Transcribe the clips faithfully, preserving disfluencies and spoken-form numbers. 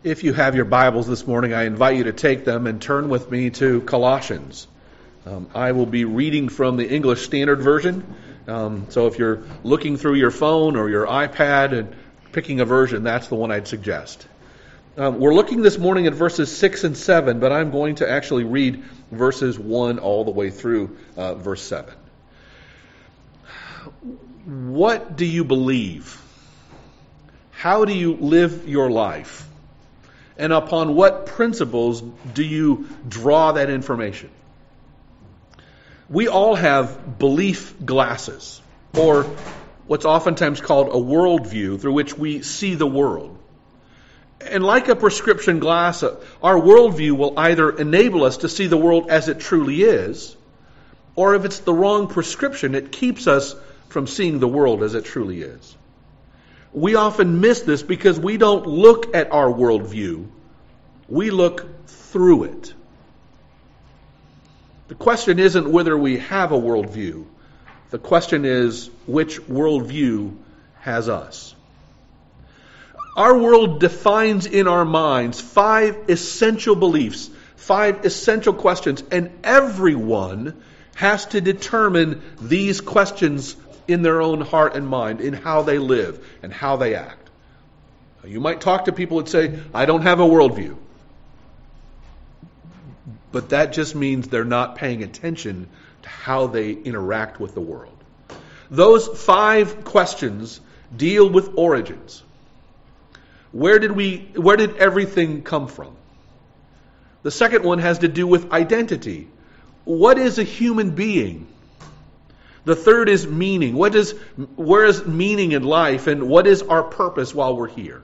If you have your Bibles this morning, I invite you to take them and turn with me to Colossians. Um, I will be reading from the English Standard Version. Um, so if you're looking through your phone or your iPad and picking a version, that's the one I'd suggest. Um, we're looking this morning at verses six and seven, but I'm going to actually read verses one all the way through uh, verse seven. What do you believe? How do you live your life? And upon what principles do you draw that information? We all have belief glasses, or what's oftentimes called a worldview through which we see the world. And like a prescription glass, our worldview will either enable us to see the world as it truly is, or if it's the wrong prescription, it keeps us from seeing the world as it truly is. We often miss this because we don't look at our worldview. We look through it. The question isn't whether we have a worldview. The question is which worldview has us. Our world defines in our minds five essential beliefs, five essential questions, and everyone has to determine these questions in their own heart and mind, in how they live and how they act. You might talk to people and say, I don't have a worldview. But that just means they're not paying attention to how they interact with the world. Those five questions deal with origins. Where did we, where did everything come from? The second one has to do with identity. What is a human being? The third is meaning. What is, where is meaning in life, and what is our purpose while we're here?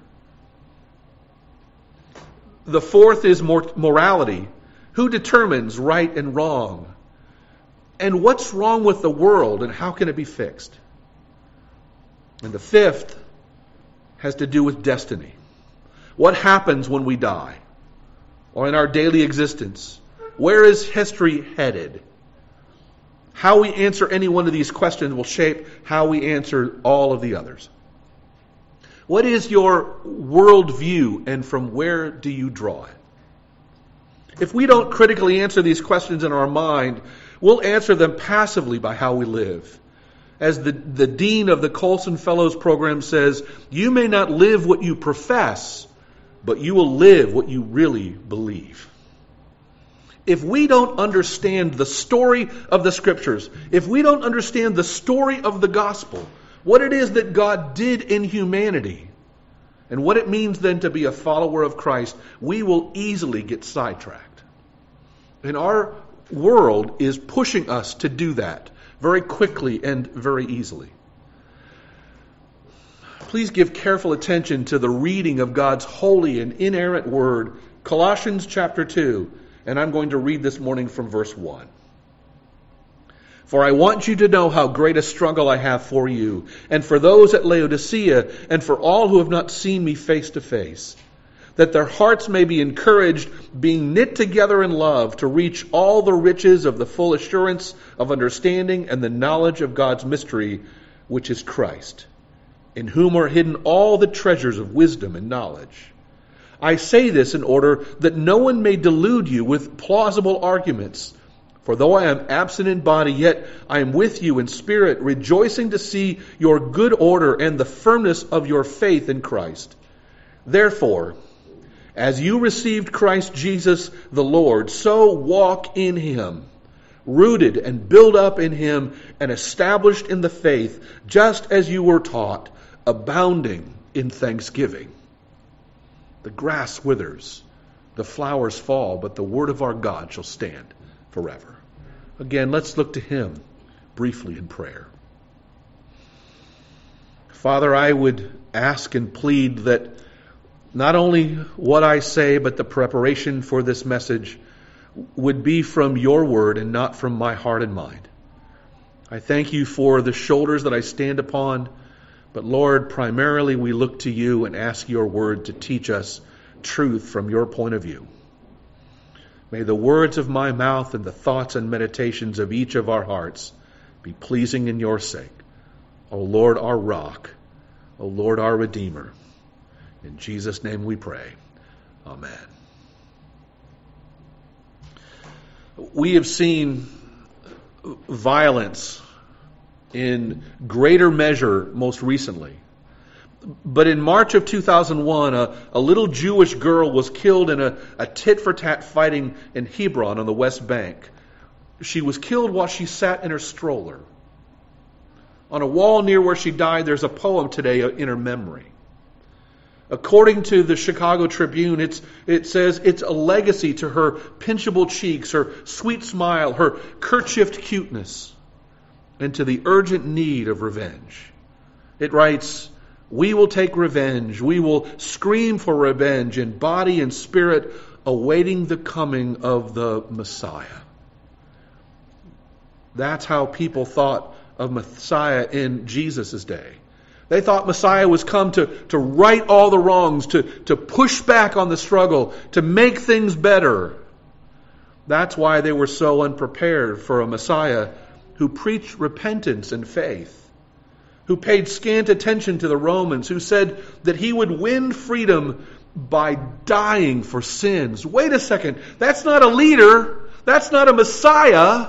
The fourth is morality. Who determines right and wrong? And what's wrong with the world, and how can it be fixed? And the fifth has to do with destiny. What happens when we die? Or in our daily existence? Where is history headed? How we answer any one of these questions will shape how we answer all of the others. What is your worldview, and from where do you draw it? If we don't critically answer these questions in our mind, we'll answer them passively by how we live. As the, the dean of the Colson Fellows Program says, you may not live what you profess, but you will live what you really believe. If we don't understand the story of the Scriptures, if we don't understand the story of the gospel, what it is that God did in humanity, and what it means then to be a follower of Christ, we will easily get sidetracked. And our world is pushing us to do that very quickly and very easily. Please give careful attention to the reading of God's holy and inerrant word, Colossians chapter two. And I'm going to read this morning from verse one. For I want you to know how great a struggle I have for you, and for those at Laodicea, and for all who have not seen me face to face, that their hearts may be encouraged, being knit together in love, to reach all the riches of the full assurance of understanding and the knowledge of God's mystery, which is Christ, in whom are hidden all the treasures of wisdom and knowledge. I say this in order that no one may delude you with plausible arguments. For though I am absent in body, yet I am with you in spirit, rejoicing to see your good order and the firmness of your faith in Christ. Therefore, as you received Christ Jesus the Lord, so walk in Him, rooted and built up in Him and established in the faith, just as you were taught, abounding in thanksgiving. The grass withers, the flowers fall, but the word of our God shall stand forever. Again, let's look to Him briefly in prayer. Father, I would ask and plead that not only what I say, but the preparation for this message would be from your word and not from my heart and mind. I thank you for the shoulders that I stand upon. But Lord, primarily we look to you and ask your word to teach us truth from your point of view. May the words of my mouth and the thoughts and meditations of each of our hearts be pleasing in your sake. O Lord, our rock. O Lord, our Redeemer. In Jesus' name we pray. Amen. We have seen violence in greater measure most recently. But in March of two thousand one, a, a little Jewish girl was killed in a, a tit-for-tat fighting in Hebron on the West Bank. She was killed while she sat in her stroller. On a wall near where she died, there's a poem today in her memory. According to the Chicago Tribune, it's, it says it's a legacy to her pinchable cheeks, her sweet smile, her kerchiefed cuteness, and to the urgent need of revenge. It writes, "We will take revenge. We will scream for revenge in body and spirit, awaiting the coming of the Messiah." That's how people thought of Messiah in Jesus' day. They thought Messiah was come to, to right all the wrongs, to, to push back on the struggle, to make things better. That's why they were so unprepared for a Messiah who preached repentance and faith, who paid scant attention to the Romans, who said that he would win freedom by dying for sins. Wait a second, that's not a leader, that's not a Messiah.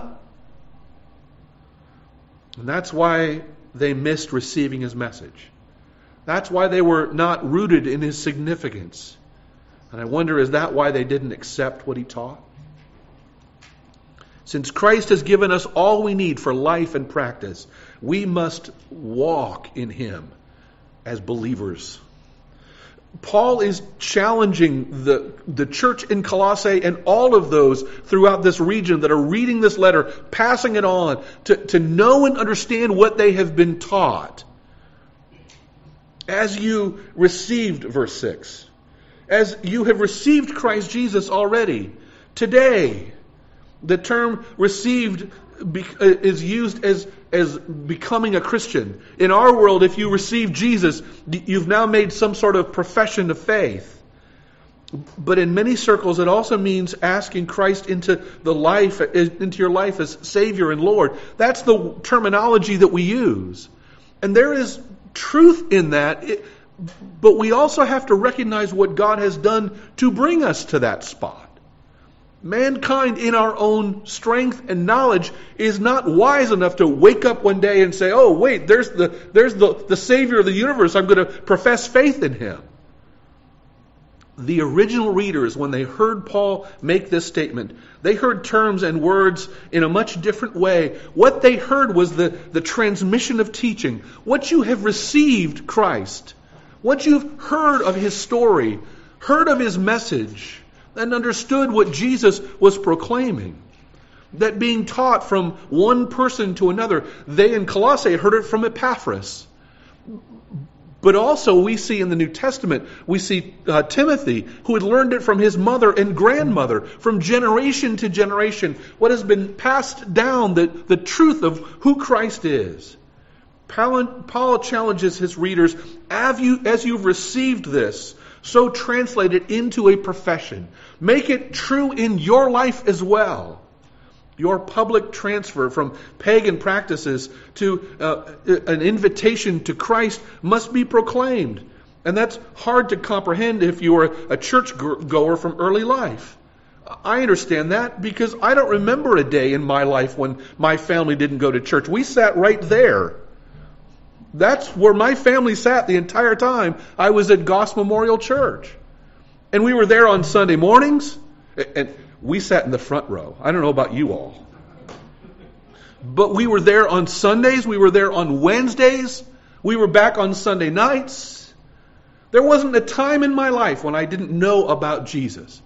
And that's why they missed receiving his message. That's why they were not rooted in his significance. And I wonder, is that why they didn't accept what he taught? Since Christ has given us all we need for life and practice, we must walk in him as believers. Paul is challenging the, the church in Colossae and all of those throughout this region that are reading this letter, passing it on, to, to know and understand what they have been taught. As you received, verse six, as you have received Christ Jesus already, today, the term received is used as, as becoming a Christian. In our world, if you receive Jesus, you've now made some sort of profession of faith. But in many circles, it also means asking Christ into the life, into your life as Savior and Lord. That's the terminology that we use. And there is truth in that, but we also have to recognize what God has done to bring us to that spot. Mankind in our own strength and knowledge is not wise enough to wake up one day and say, oh, wait, there's the, there's the, the Savior of the universe. I'm going to profess faith in him. The original readers, when they heard Paul make this statement, they heard terms and words in a much different way. What they heard was the, the transmission of teaching. What you have received Christ, what you've heard of his story, heard of his message, and understood what Jesus was proclaiming. That being taught from one person to another. They in Colossae heard it from Epaphras. But also we see in the New Testament, we see uh, Timothy, who had learned it from his mother and grandmother, from generation to generation, what has been passed down, the, the truth of who Christ is. Paul, Paul challenges his readers, as, you, as you've received this, so translate it into a profession. Make it true in your life as well. Your public transfer from pagan practices to uh, an invitation to Christ must be proclaimed. And that's hard to comprehend if you are a church goer from early life. I understand that because I don't remember a day in my life when my family didn't go to church. We sat right there. That's where my family sat the entire time I was at Goss Memorial Church. And we were there on Sunday mornings, and we sat in the front row. I don't know about you all. But we were there on Sundays, we were there on Wednesdays, we were back on Sunday nights. There wasn't a time in my life when I didn't know about Jesus.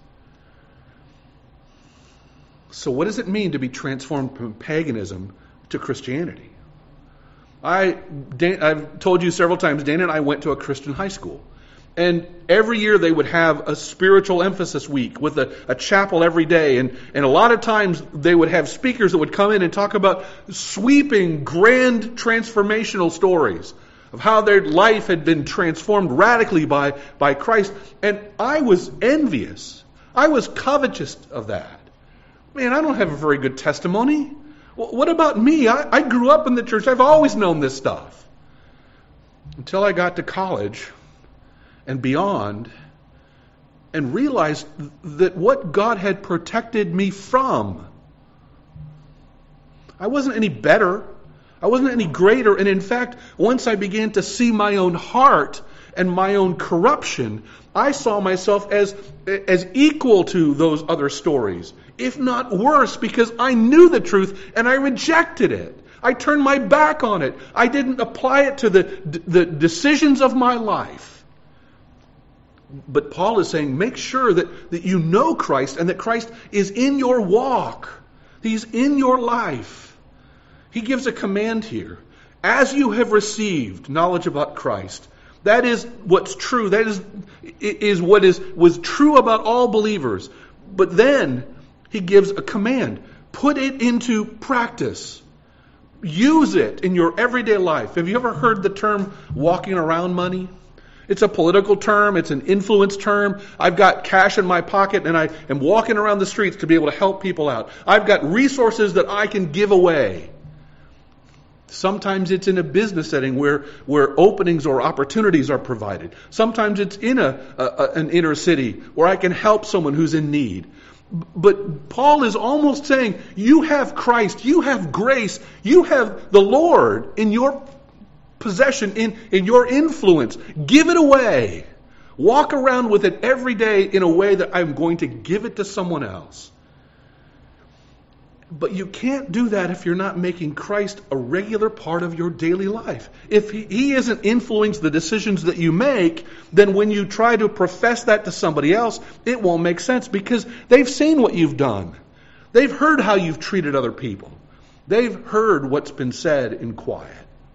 So what does it mean to be transformed from paganism to Christianity? I, Dan, I've told you several times, Dana and I went to a Christian high school. And every year they would have a spiritual emphasis week with a, a chapel every day. And, and a lot of times they would have speakers that would come in and talk about sweeping, grand, transformational stories of how their life had been transformed radically by, by Christ. And I was envious. I was covetous of that. Man, I don't have a very good testimony. What about me? I, I grew up in the church. I've always known this stuff. Until I got to college and beyond, and realized that what God had protected me from. I wasn't any better. I wasn't any greater. And in fact, once I began to see my own heart and my own corruption, I saw myself as, as equal to those other stories, if not worse, because I knew the truth and I rejected it. I turned my back on it. I didn't apply it to the, the decisions of my life. But Paul is saying, make sure that, that you know Christ and that Christ is in your walk. He's in your life. He gives a command here. As you have received knowledge about Christ, that is what's true. That is, is what is was true about all believers. But then he gives a command. Put it into practice. Use it in your everyday life. Have you ever heard the term walking around money? It's a political term. It's an influence term. I've got cash in my pocket and I am walking around the streets to be able to help people out. I've got resources that I can give away. Sometimes it's in a business setting where, where openings or opportunities are provided. Sometimes it's in a, a an inner city where I can help someone who's in need. But Paul is almost saying, you have Christ, you have grace, you have the Lord in your possession, in, in your influence. Give it away. Walk around with it every day in a way that I'm going to give it to someone else. But you can't do that if you're not making Christ a regular part of your daily life. If he, he isn't influencing the decisions that you make, then when you try to profess that to somebody else, it won't make sense because they've seen what you've done. They've heard how you've treated other people. They've heard what's been said in quiet.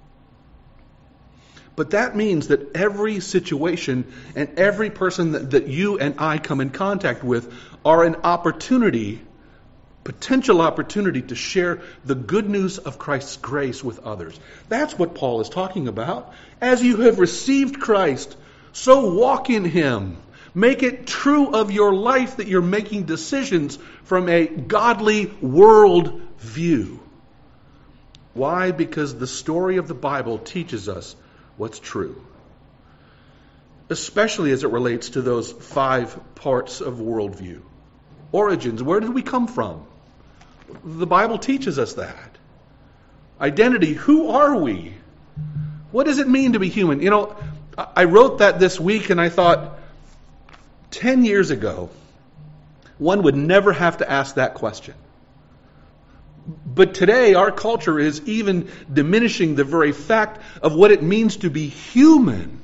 But that means that every situation and every person that, that you and I come in contact with are an opportunity potential opportunity to share the good news of Christ's grace with others. That's what Paul is talking about. As you have received Christ, so walk in Him. Make it true of your life that you're making decisions from a godly world view. Why? Because the story of the Bible teaches us what's true. Especially as it relates to those five parts of worldview. Origins, where did we come from? The Bible teaches us that. Identity, who are we? What does it mean to be human? You know, I wrote that this week and I thought, ten years ago, one would never have to ask that question. But today, our culture is even diminishing the very fact of what it means to be human.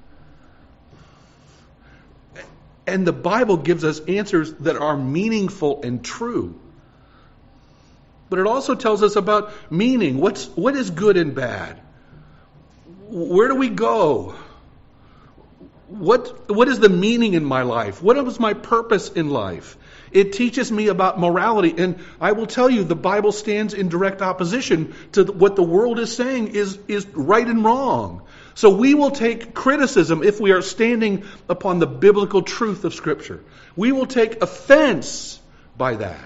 And the Bible gives us answers that are meaningful and true. But it also tells us about meaning. What's what is good and bad? Where do we go? What what is the meaning in my life? What is my purpose in life? It teaches me about morality. And I will tell you, the Bible stands in direct opposition to what the world is saying is, is right and wrong. So we will take criticism if we are standing upon the biblical truth of Scripture. We will take offense by that.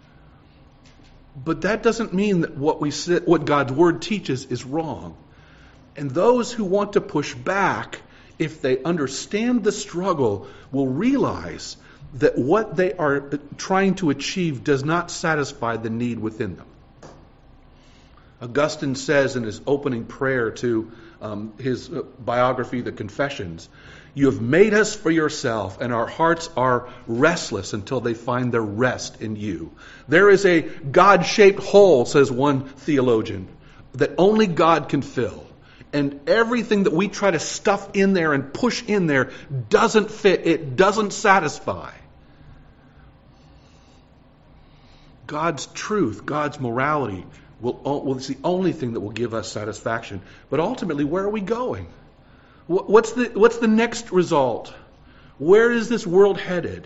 But that doesn't mean that what we what God's Word teaches is wrong. And those who want to push back, if they understand the struggle, will realize that what they are trying to achieve does not satisfy the need within them. Augustine says in his opening prayer to um, his biography, The Confessions, "You have made us for yourself, and our hearts are restless until they find their rest in you." There is a God-shaped hole, says one theologian, that only God can fill. And everything that we try to stuff in there and push in there doesn't fit. It doesn't satisfy. God's truth, God's morality, will, will is the only thing that will give us satisfaction. But ultimately, where are we going? What's the, what's the next result? Where is this world headed?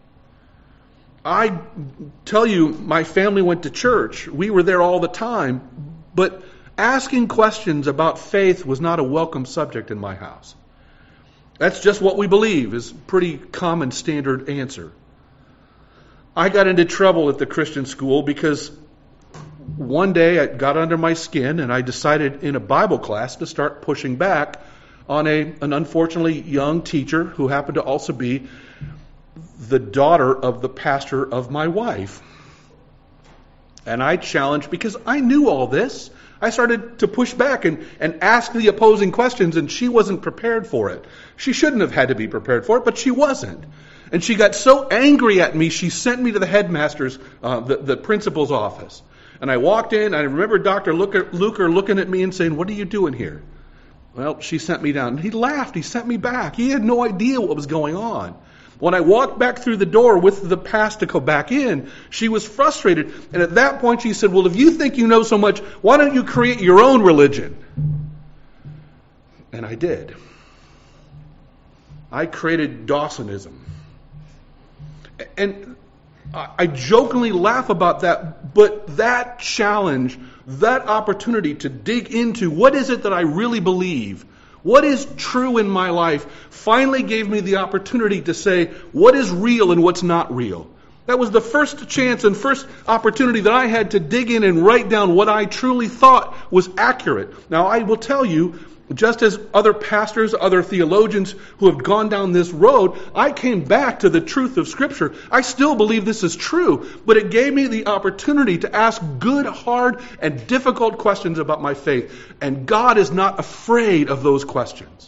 I tell you, my family went to church. We were there all the time. But asking questions about faith was not a welcome subject in my house. That's just what we believe, is a pretty common standard answer. I got into trouble at the Christian school because one day it got under my skin and I decided in a Bible class to start pushing back on a, an unfortunately young teacher who happened to also be the daughter of the pastor of my wife. And I challenged, because I knew all this, I started to push back and, and ask the opposing questions, and she wasn't prepared for it. She shouldn't have had to be prepared for it, but she wasn't. And she got so angry at me, she sent me to the headmaster's, uh, the, the principal's office. And I walked in, and I remember Doctor Luker looking at me and saying, "What are you doing here?" Well, she sent me down. He laughed. He sent me back. He had no idea what was going on. When I walked back through the door with the pass to go back in, she was frustrated. And at that point she said, "Well, if you think you know so much, why don't you create your own religion?" And I did. I created Dawsonism. And I jokingly laugh about that, but that challenge, that opportunity to dig into what is it that I really believe, what is true in my life, finally gave me the opportunity to say what is real and what's not real. That was the first chance and first opportunity that I had to dig in and write down what I truly thought was accurate. Now, I will tell you, just as other pastors, other theologians who have gone down this road, I came back to the truth of Scripture. I still believe this is true, but it gave me the opportunity to ask good, hard, and difficult questions about my faith. And God is not afraid of those questions.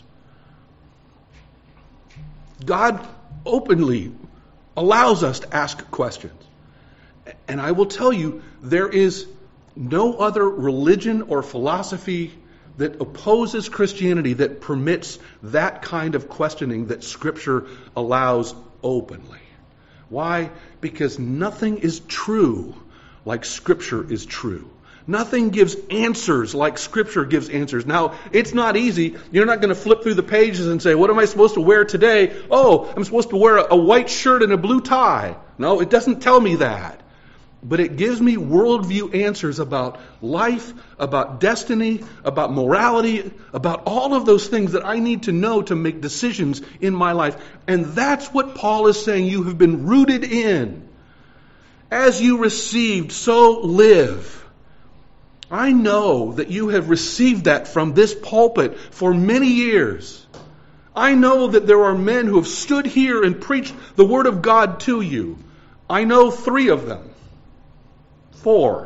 God openly allows us to ask questions. And I will tell you, there is no other religion or philosophy that opposes Christianity that permits that kind of questioning that Scripture allows openly. Why? Because nothing is true like Scripture is true. Nothing gives answers like Scripture gives answers. Now, it's not easy. You're not going to flip through the pages and say, "What am I supposed to wear today?" "Oh, I'm supposed to wear a white shirt and a blue tie." No, it doesn't tell me that. But it gives me worldview answers about life, about destiny, about morality, about all of those things that I need to know to make decisions in my life. And that's what Paul is saying. You have been rooted in. As you received, so live. I know that you have received that from this pulpit for many years. I know that there are men who have stood here and preached the Word of God to you. I know three of them. Four.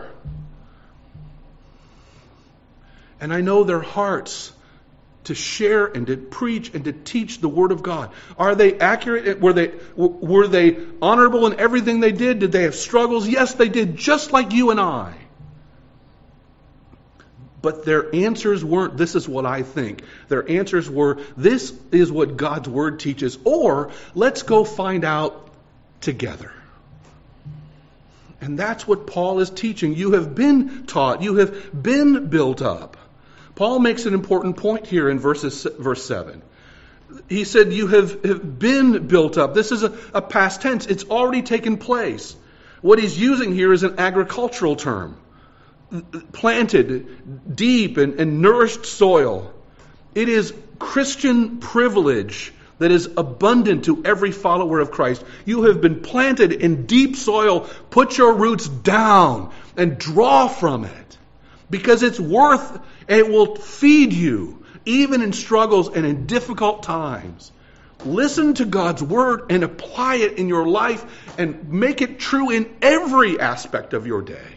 And I know their hearts to share and to preach and to teach the Word of God. Are they accurate? Were they, were they honorable in everything they did? Did they have struggles? Yes, they did, just like you and I. But their answers weren't, "This is what I think." Their answers were, "This is what God's Word teaches," or "Let's go find out together." And that's what Paul is teaching. You have been taught. You have been built up. Paul makes an important point here in verses, verse seven. He said, you have, have been built up. This is a, a past tense. It's already taken place. What he's using here is an agricultural term. Planted deep and, and nourished soil. It is Christian privilege that is abundant to every follower of Christ. You have been planted in deep soil. Put your roots down and draw from it. Because it's worth, and it will feed you, even in struggles and in difficult times. Listen to God's Word and apply it in your life and make it true in every aspect of your day.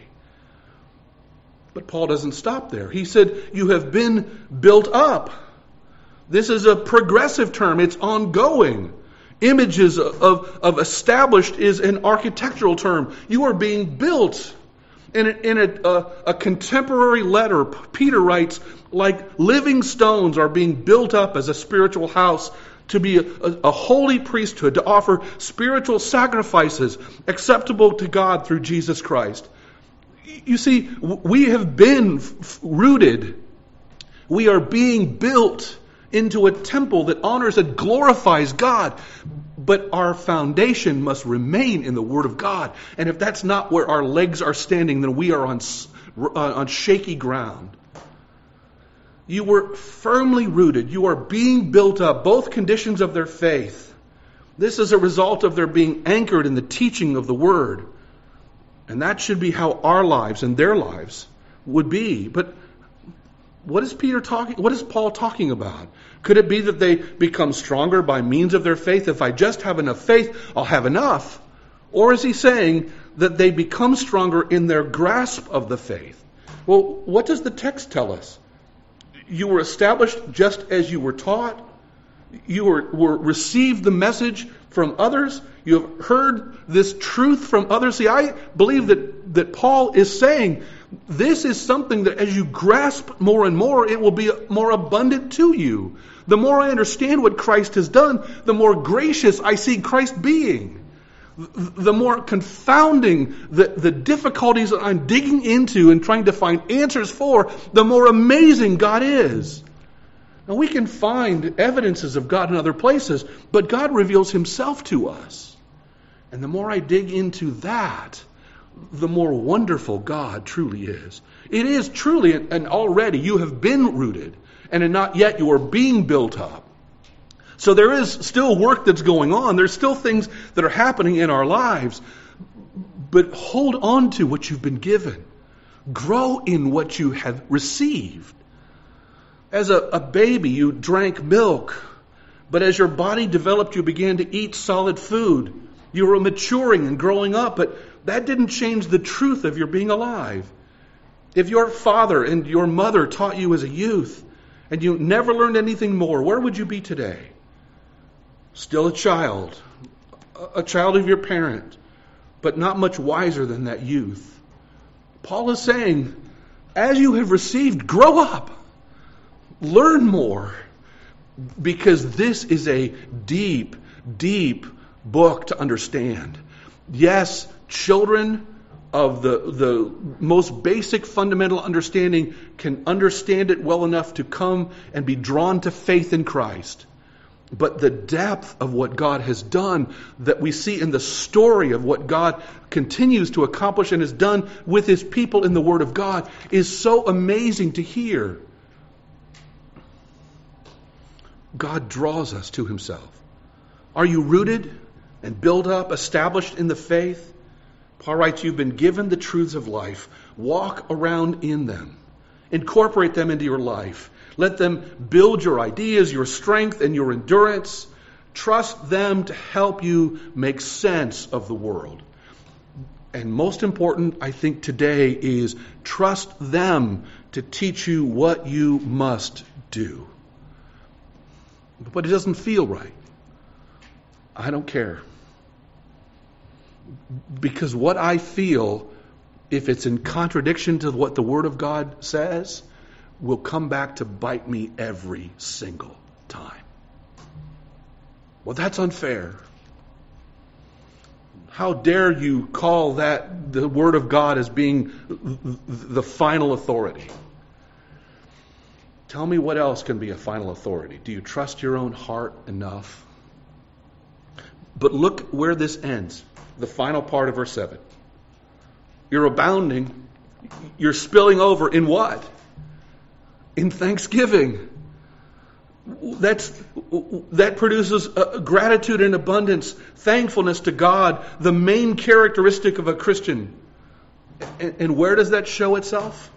But Paul doesn't stop there. He said, you have been built up. This is a progressive term. It's ongoing. Images of, of established is an architectural term. You are being built. In, a, in a, a, a contemporary letter, Peter writes, like living stones are being built up as a spiritual house to be a, a, a holy priesthood, to offer spiritual sacrifices acceptable to God through Jesus Christ. You see, we have been f- rooted. We are being built into a temple that honors and glorifies God. But our foundation must remain in the Word of God. And if that's not where our legs are standing, then we are on, on shaky ground. You were firmly rooted. You are being built up. Both conditions of their faith. This is a result of their being anchored in the teaching of the Word. And that should be how our lives and their lives would be. But What is Peter talking, what is Paul talking about? Could it be that they become stronger by means of their faith? If I just have enough faith, I'll have enough. Or is he saying that they become stronger in their grasp of the faith? Well, what does the text tell us? You were established just as you were taught. You were, were received the message from others. You have heard this truth from others. See, I believe that, that Paul is saying this is something that as you grasp more and more, it will be more abundant to you. The more I understand what Christ has done, the more gracious I see Christ being. The more confounding the, the difficulties that I'm digging into and trying to find answers for, the more amazing God is. Now we can find evidences of God in other places, but God reveals himself to us. And the more I dig into that, the more wonderful God truly is. It is truly, and already you have been rooted, and not yet you are being built up. So there is still work that's going on. There's still things that are happening in our lives. But hold on to what you've been given. Grow in what you have received. As a, a baby, you drank milk. But as your body developed, you began to eat solid food. You were maturing and growing up, but that didn't change the truth of your being alive. If your father and your mother taught you as a youth, and you never learned anything more, where would you be today? Still a child, a child of your parent, but not much wiser than that youth. Paul is saying, as you have received, grow up, learn more, because this is a deep, deep book to understand. Yes, children of the, the most basic fundamental understanding can understand it well enough to come and be drawn to faith in Christ. But the depth of what God has done that we see in the story of what God continues to accomplish and has done with his people in the Word of God is so amazing to hear. God draws us to himself. Are you rooted and built up, established in the faith? Paul writes, you've been given the truths of life. Walk around in them. Incorporate them into your life. Let them build your ideas, your strength, and your endurance. Trust them to help you make sense of the world. And most important, I think, today is trust them to teach you what you must do. But it doesn't feel right. I don't care. Because what I feel, if it's in contradiction to what the Word of God says, will come back to bite me every single time. Well, that's unfair. How dare you call that the Word of God as being the final authority? Tell me what else can be a final authority. Do you trust your own heart enough? But look where this ends. The final part of verse seven. You're abounding. You're spilling over in what? In thanksgiving. That's, that produces uh, gratitude and abundance, thankfulness to God, the main characteristic of a Christian. And, and where does that show itself?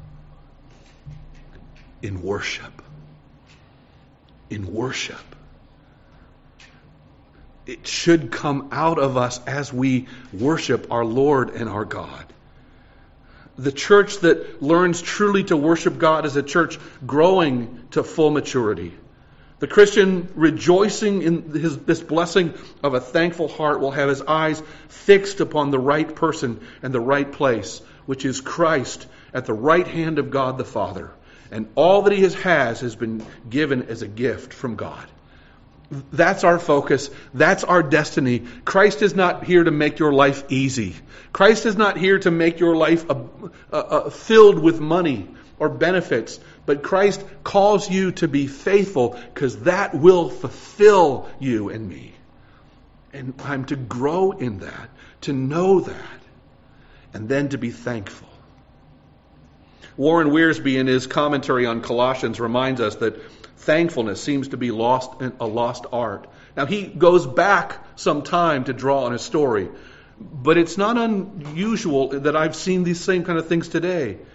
In worship. In worship. It should come out of us as we worship our Lord and our God. The church that learns truly to worship God is a church growing to full maturity. The Christian rejoicing in his, this blessing of a thankful heart will have his eyes fixed upon the right person and the right place, which is Christ at the right hand of God the Father. And all that he has, has has been given as a gift from God. That's our focus. That's our destiny. Christ is not here to make your life easy. Christ is not here to make your life a, a, a filled with money or benefits. But Christ calls you to be faithful because that will fulfill you and me. And I'm to grow in that, to know that, and then to be thankful. Warren Wiersbe, in his commentary on Colossians, reminds us that thankfulness seems to be lost a lost art. Now, he goes back some time to draw on his story, but it's not unusual that I've seen these same kind of things today.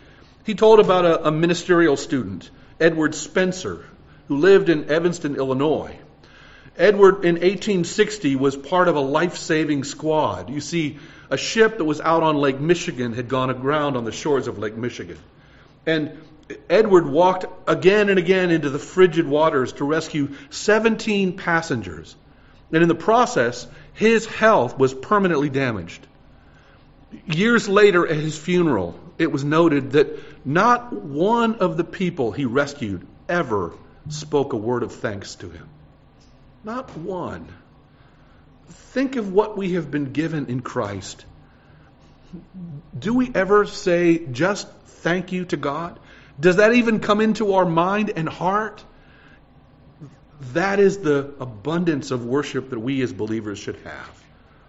He told about a, a ministerial student, Edward Spencer, who lived in Evanston, Illinois. Edward, in eighteen sixty, was part of a life-saving squad. You see, a ship that was out on Lake Michigan had gone aground on the shores of Lake Michigan. And Edward walked again and again into the frigid waters to rescue seventeen passengers. And in the process, his health was permanently damaged. Years later at his funeral, it was noted that not one of the people he rescued ever spoke a word of thanks to him. Not one. Think of what we have been given in Christ. Do we ever say just thank you to God? Does that even come into our mind and heart? That is the abundance of worship that we as believers should have.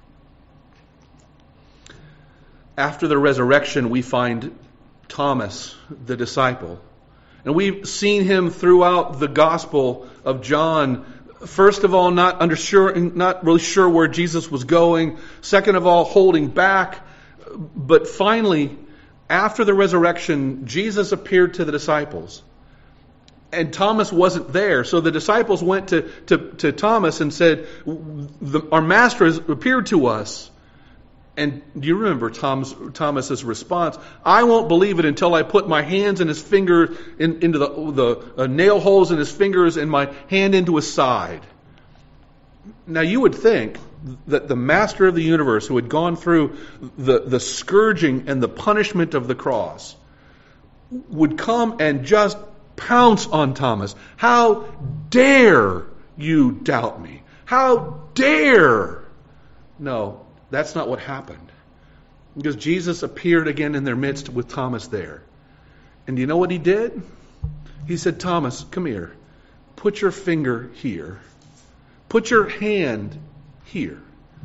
After the resurrection, we find Thomas, the disciple. And we've seen him throughout the Gospel of John. First of all, not under sure, not really sure where Jesus was going. Second of all, holding back. But finally, after the resurrection, Jesus appeared to the disciples. And Thomas wasn't there. So the disciples went to, to, to Thomas and said, our master has appeared to us. And do you remember Tom's, Thomas's response? I won't believe it until I put my hands and his finger in, into the, the uh, nail holes in his fingers and my hand into his side. Now you would think that the master of the universe, who had gone through the, the scourging and the punishment of the cross, would come and just pounce on Thomas. How dare you doubt me? How dare? No. That's not what happened. Because Jesus appeared again in their midst with Thomas there. And do you know what he did? He said, Thomas, come here. Put your finger here. Put your hand here.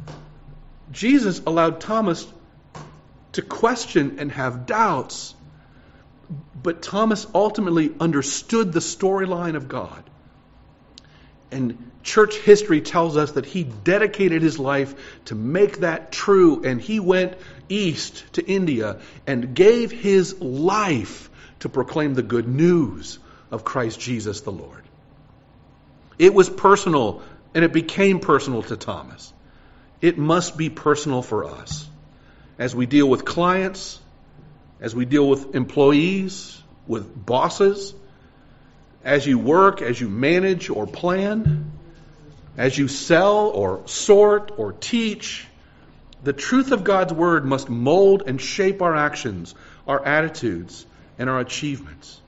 Jesus allowed Thomas to question and have doubts. But Thomas ultimately understood the storyline of God. And church history tells us that he dedicated his life to make that true. And he went east to India and gave his life to proclaim the good news of Christ Jesus the Lord. It was personal, and it became personal to Thomas. It must be personal for us. As we deal with clients, as we deal with employees, with bosses, as you work, as you manage or plan, as you sell or sort or teach, the truth of God's Word must mold and shape our actions, our attitudes, and our achievements.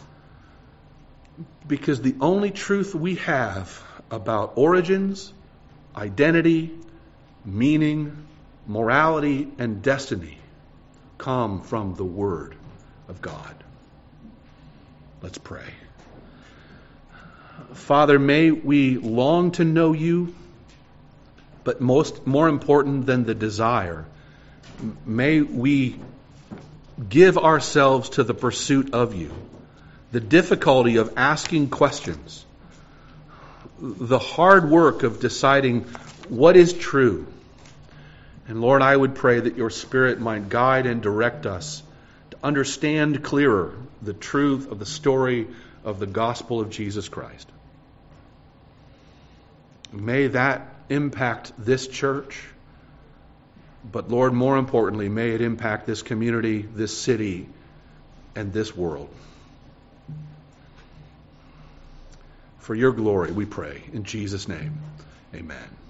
Because the only truth we have about origins, identity, meaning, morality, and destiny come from the Word of God. Let's pray. Father, may we long to know you, but most more important than the desire, may we give ourselves to the pursuit of you, the difficulty of asking questions, the hard work of deciding what is true. And Lord, I would pray that your Spirit might guide and direct us to understand clearer the truth of the story of the gospel of Jesus Christ. May that impact this church, but Lord, more importantly, may it impact this community, this city, and this world. For your glory, we pray. In Jesus' name, amen.